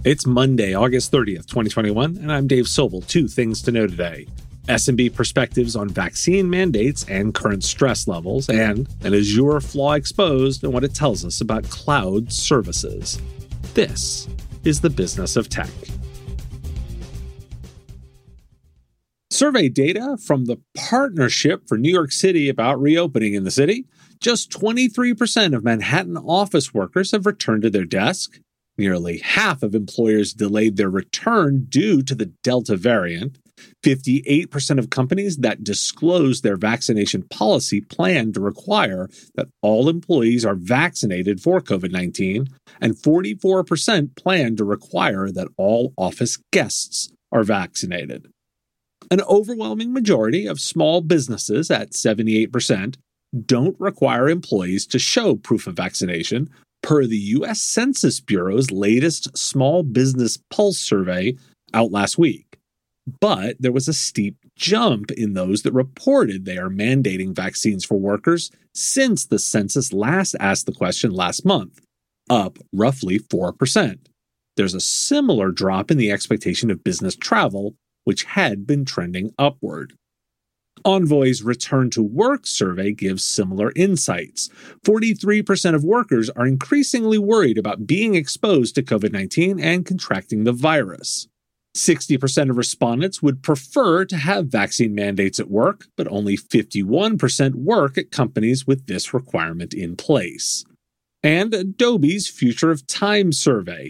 It's Monday, August 30th, 2021, and I'm Dave Sobel. Two things to know today. S&B perspectives on vaccine mandates and current stress levels, and an Azure flaw exposed and what it tells us about cloud services. This is the business of tech. Survey data from the Partnership for New York City about reopening in the city. Just 23% of Manhattan office workers have returned to their desk. Nearly half of employers delayed their return due to the Delta variant. 58% of companies that disclose their vaccination policy plan to require that all employees are vaccinated for COVID-19, and 44% plan to require that all office guests are vaccinated. An overwhelming majority of small businesses, at 78%, don't require employees to show proof of vaccination, per the U.S. Census Bureau's latest Small Business Pulse survey out last week. But there was a steep jump in those that reported they are mandating vaccines for workers since the census last asked the question last month, up roughly 4%. There's a similar drop in the expectation of business travel, which had been trending upward. Envoy's Return to Work survey gives similar insights. 43% of workers are increasingly worried about being exposed to COVID-19 and contracting the virus. 60% of respondents would prefer to have vaccine mandates at work, but only 51% work at companies with this requirement in place. And Adobe's Future of Time survey.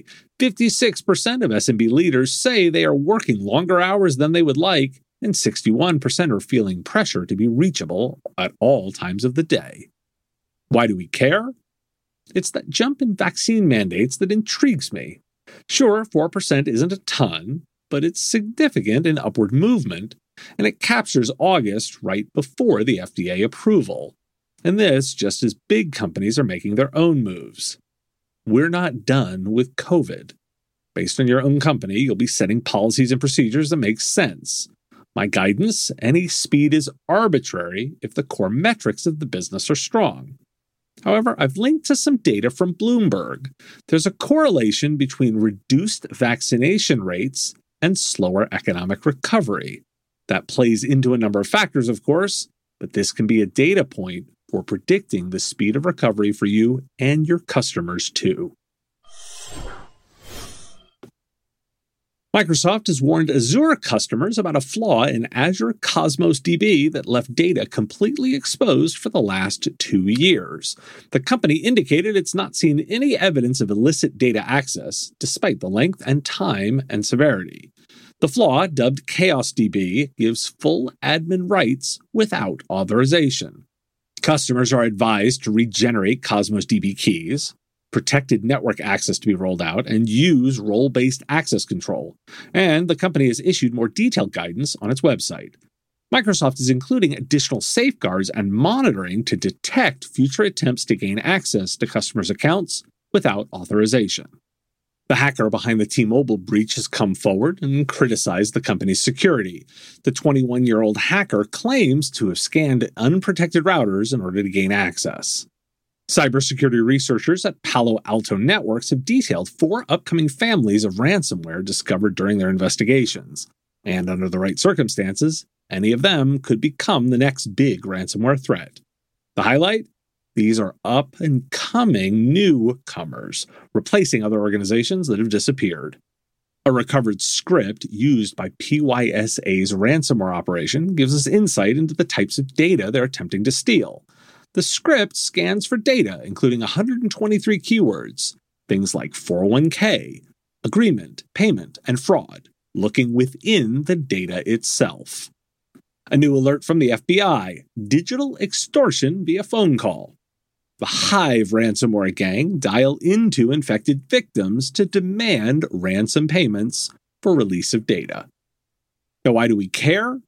56% of S&B leaders say they are working longer hours than they would like, and 61% are feeling pressure to be reachable at all times of the day. Why do we care? It's that jump in vaccine mandates that intrigues me. Sure, 4% isn't a ton, but it's significant in upward movement, and it captures August right before the FDA approval. And this just as big companies are making their own moves. We're not done with COVID. Based on your own company, you'll be setting policies and procedures that make sense. My guidance, any speed is arbitrary if the core metrics of the business are strong. However, I've linked to some data from Bloomberg. There's a correlation between reduced vaccination rates and slower economic recovery. That plays into a number of factors, of course, but this can be a data point for predicting the speed of recovery for you and your customers too. Microsoft has warned Azure customers about a flaw in Azure Cosmos DB that left data completely exposed for the last 2 years. The company indicated it's not seen any evidence of illicit data access, despite the length and time and severity. The flaw, dubbed Chaos DB, gives full admin rights without authorization. Customers are advised to regenerate Cosmos DB keys, protected network access to be rolled out, and use role-based access control. And the company has issued more detailed guidance on its website. Microsoft is including additional safeguards and monitoring to detect future attempts to gain access to customers' accounts without authorization. The hacker behind the T-Mobile breach has come forward and criticized the company's security. The 21-year-old hacker claims to have scanned unprotected routers in order to gain access. Cybersecurity researchers at Palo Alto Networks have detailed 4 upcoming families of ransomware discovered during their investigations. And under the right circumstances, any of them could become the next big ransomware threat. The highlight? These are up-and-coming newcomers, replacing other organizations that have disappeared. A recovered script used by PYSA's ransomware operation gives us insight into the types of data they're attempting to steal. The script scans for data, including 123 keywords, things like 401k, agreement, payment, and fraud, looking within the data itself. A new alert from the FBI, digital extortion via phone call. The Hive ransomware gang dial into infected victims to demand ransom payments for release of data. Now, why do we care?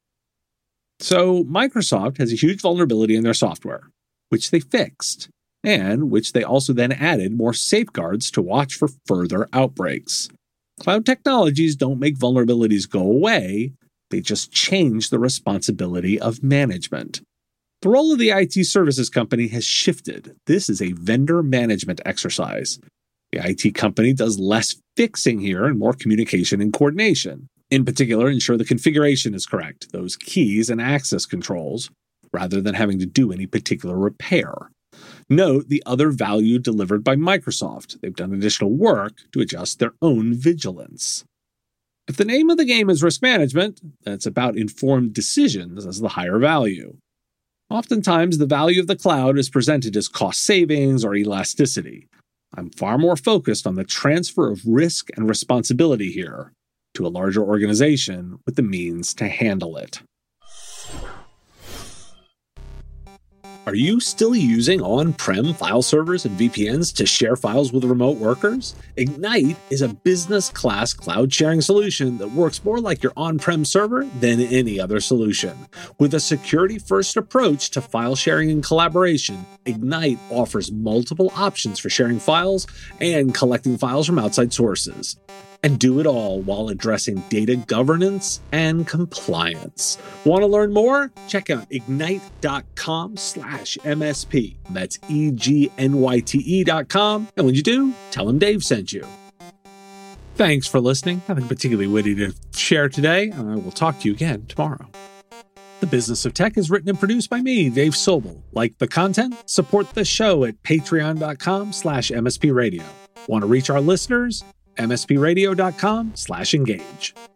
So, Microsoft has a huge vulnerability in their software, which they fixed, and which they also then added more safeguards to watch for further outbreaks. Cloud technologies don't make vulnerabilities go away, they just change the responsibility of management. The role of the IT services company has shifted. This is a vendor management exercise. The IT company does less fixing here and more communication and coordination. In particular, ensure the configuration is correct, those keys and access controls, rather than having to do any particular repair. Note the other value delivered by Microsoft. They've done additional work to adjust their own vigilance. If the name of the game is risk management, then it's about informed decisions as the higher value. Oftentimes, the value of the cloud is presented as cost savings or elasticity. I'm far more focused on the transfer of risk and responsibility here to a larger organization with the means to handle it. Are you still using on-prem file servers and VPNs to share files with remote workers? Ignite is a business-class cloud sharing solution that works more like your on-prem server than any other solution. With a security-first approach to file sharing and collaboration, Ignite offers multiple options for sharing files and collecting files from outside sources. And do it all while addressing data governance and compliance. Want to learn more? Check out ignite.com/MSP. That's EGNYTE.com. And when you do, tell them Dave sent you. Thanks for listening. Nothing particularly witty to share today. I will talk to you again tomorrow. The Business of Tech is written and produced by me, Dave Sobel. Like the content? Support the show at patreon.com/MSP Radio. Want to reach our listeners? mspradio.com/engage.